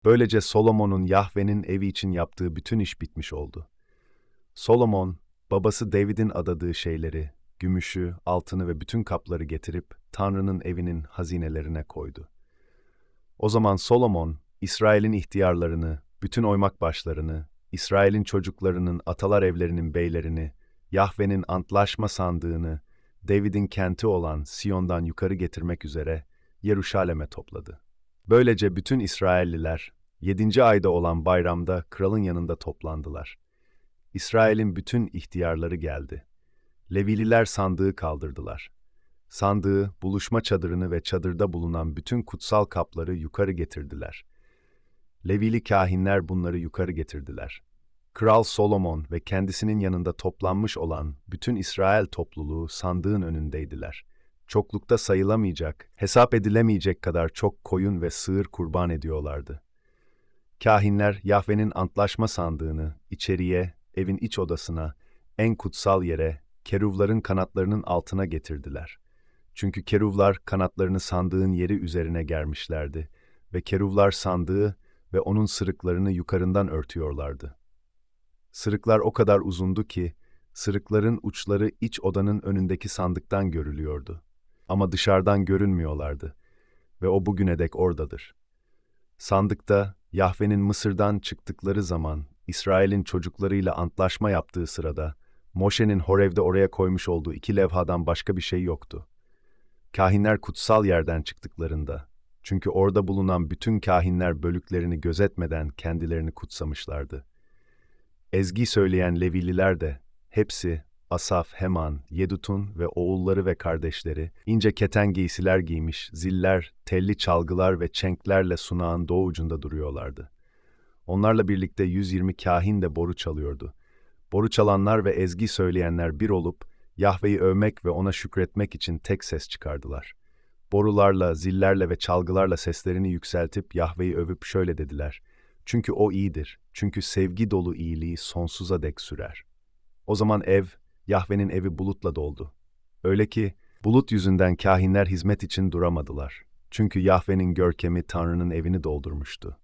Böylece Solomon'un Yahve'nin evi için yaptığı bütün iş bitmiş oldu. Solomon, babası David'in adadığı şeyleri, gümüşü, altını ve bütün kapları getirip Tanrı'nın evinin hazinelerine koydu. O zaman Solomon, İsrail'in ihtiyarlarını, bütün oymak başlarını, İsrail'in çocuklarının, atalar evlerinin beylerini, Yahve'nin antlaşma sandığını, David'in kenti olan Siyon'dan yukarı getirmek üzere Yeruşalim'e topladı. Böylece bütün İsrailliler, 7. ayda olan bayramda kralın yanında toplandılar. İsrail'in bütün ihtiyarları geldi. Levililer sandığı kaldırdılar. Sandığı, buluşma çadırını ve çadırda bulunan bütün kutsal kapları yukarı getirdiler. Levili kâhinler bunları yukarı getirdiler. Kral Solomon ve kendisinin yanında toplanmış olan bütün İsrail topluluğu sandığın önündeydiler. Çoklukta sayılamayacak, hesap edilemeyecek kadar çok koyun ve sığır kurban ediyorlardı. Kâhinler Yahve'nin antlaşma sandığını içeriye, evin iç odasına, en kutsal yere, keruvların kanatlarının altına getirdiler. Çünkü keruvlar kanatlarını sandığın yeri üzerine germişlerdi ve keruvlar sandığı ve onun sırıklarını yukarından örtüyorlardı. Sırıklar o kadar uzundu ki, sırıkların uçları iç odanın önündeki sandıktan görülüyordu. Ama dışarıdan görünmüyorlardı ve o bugüne dek oradadır. Sandıkta, Yahve'nin Mısır'dan çıktıkları zaman, İsrail'in çocuklarıyla antlaşma yaptığı sırada, Moşe'nin Horev'de oraya koymuş olduğu 2 levhadan başka bir şey yoktu. Kâhinler kutsal yerden çıktıklarında, çünkü orada bulunan bütün kâhinler bölüklerini gözetmeden kendilerini kutsamışlardı. Ezgi söyleyen Levililer de, hepsi, Asaf, Heman, Yedutun ve oğulları ve kardeşleri, ince keten giysiler giymiş, ziller, telli çalgılar ve çenklerle sunağın doğu ucunda duruyorlardı. Onlarla birlikte 120 kâhin de boru çalıyordu. Boru çalanlar ve ezgi söyleyenler bir olup, Yahve'yi övmek ve ona şükretmek için tek ses çıkardılar. Borularla, zillerle ve çalgılarla seslerini yükseltip Yahve'yi övüp şöyle dediler: Çünkü O iyidir, çünkü sevgi dolu iyiliği sonsuza dek sürer. O zaman Yahve'nin evi bulutla doldu. Öyle ki, bulut yüzünden kâhinler hizmet için duramadılar. Çünkü Yahve'nin görkemi Tanrı'nın evini doldurmuştu.